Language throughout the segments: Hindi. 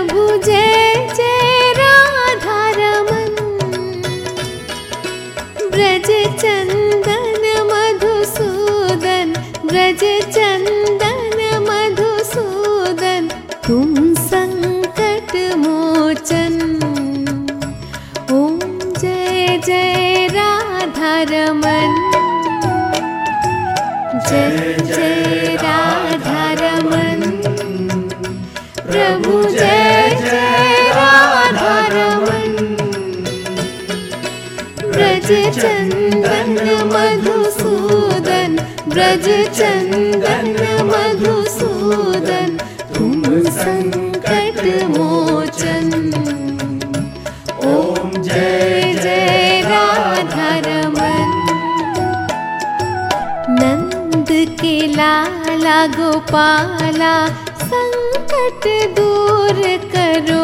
प्रभु जय जय राधा रमन। ब्रज चंदन मधुसूदन, ब्रज चंदन मधुसूदन, तुम संकट मोचन। ओम जय जय राधा रमन, जय जय राधा रमन। प्रभु जय जय राधा रमन। ब्रज चंदन मधुसूदन, ब्रज चंदन मधुसूदन, तुम संकट मोचन। ओम जय जय राधा रमन। नंद के लाला गोपाला, संकट दूर करो।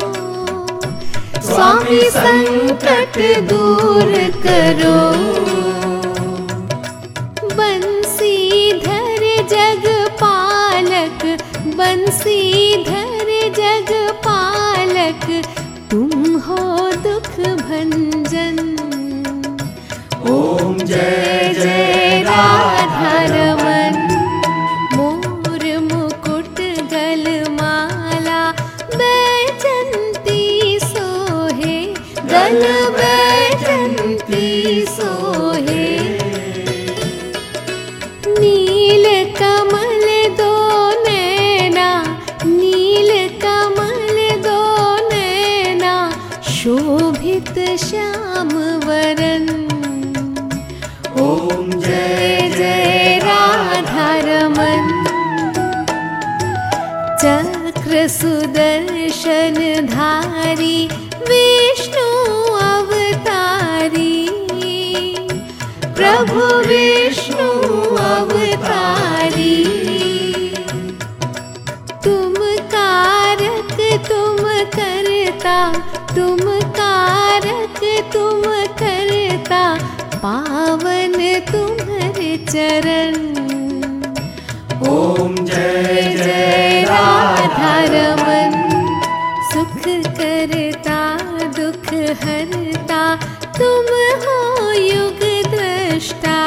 स्वामी संकट दूर करो। बंसीधर जग पालक, बंसीधर जग पालक, तुम हो दुख भंजन। ओम जय जय राधा रमन। मोर मुकुट गलमाला, बैजंती सोहे, गल बैजंती सोहे। नील कमल दो नैना, नील कमल दो नैना, शोभित श्याम वरन। ओम जय जय राधा रमन। चक्र सुदर्शन धारी, विष्णु अवतारी, प्रभु विष्णु अवतारी। तुम कारक तुम करता, तुम कारक तुम करता, पावन तुम्हारे चरण। ओम जय जय राधा रमन। सुख करता दुख हरता, तुम हो युग दृष्टा।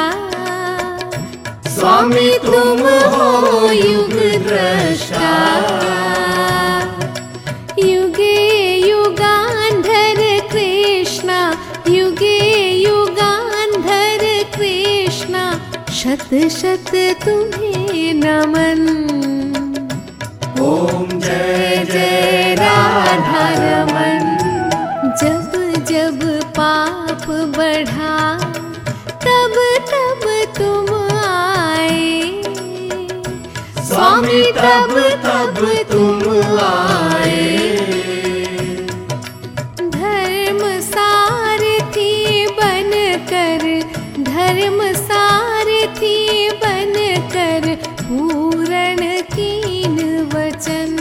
स्वामी तुम हो युग दृष्टा। युगे युगांधर कृष्णा, युगे युगांधर कृष्णा, शत शत तुम्हें नमन। ओम जय जय राधा रमन। जब जब पाप बढ़ा, तब तब तुम आए। स्वामी तब तब तुम आए। धर्म सारथी बनकर, धर्म सारथी बनकर, पूर्ण कीन वचन।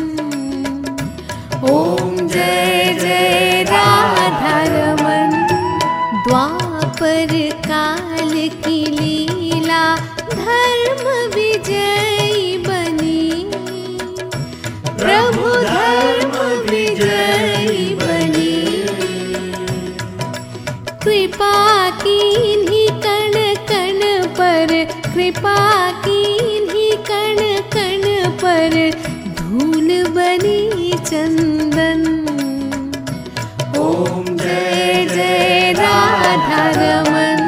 ओम जय जय राधा रमन। द्वापर काल की लीला, धर्म विजयी बनी, प्रभु धर्म विजयी बनी। कृपा कीन्ही कण कण पर, कृपा कीन्ही कण कण पर, धूल बनी चंदन। ओम जय जय राधा रमन।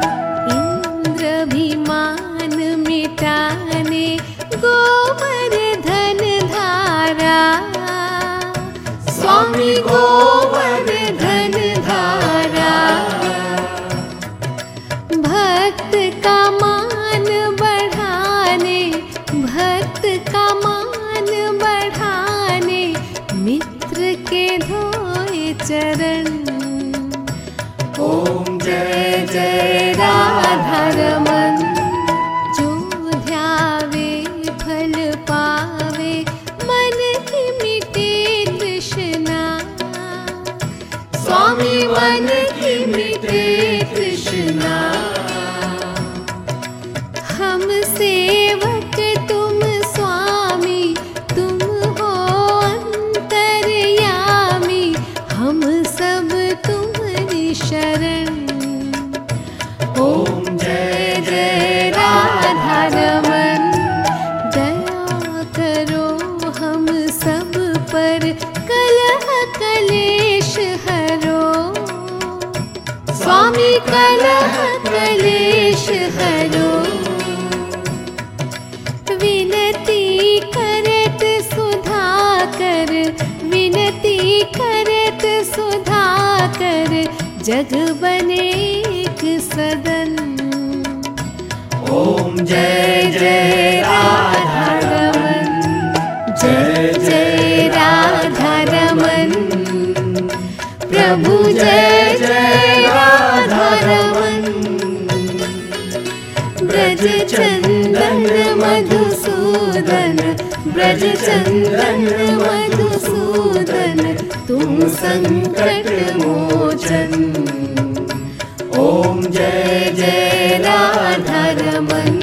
इंद्राभिमान मिटाने, गोवर्धन धारा। स्वामी गोवर्धन धारा। भक्त का मान बढ़ाने, भक्त का मान बढ़ाने, मित्र के धोए चरण। ओम जय जय राधा रमन। जो ध्यावे फल पावे, मन की मिटे तृष्णा। स्वामी मन की मिटे तृष्णा। हम सेवक तुम स्वामी, तुम हो अंतर्यामी। कर कलह कलेश हरो। स्वामी कलह कलेश हरो। विनती करत सुधाकर, विनती करत सुधाकर, जग बने एक सदन। ओम जय जय राधा रमन, जय जय राधा रमन, प्रभु जय जय राधा रमन। ब्रज चंदन मधुसूदन, ब्रज चंदन मधुसूदन, तुम संकट मोचन। ओम जय जय राधा रमन।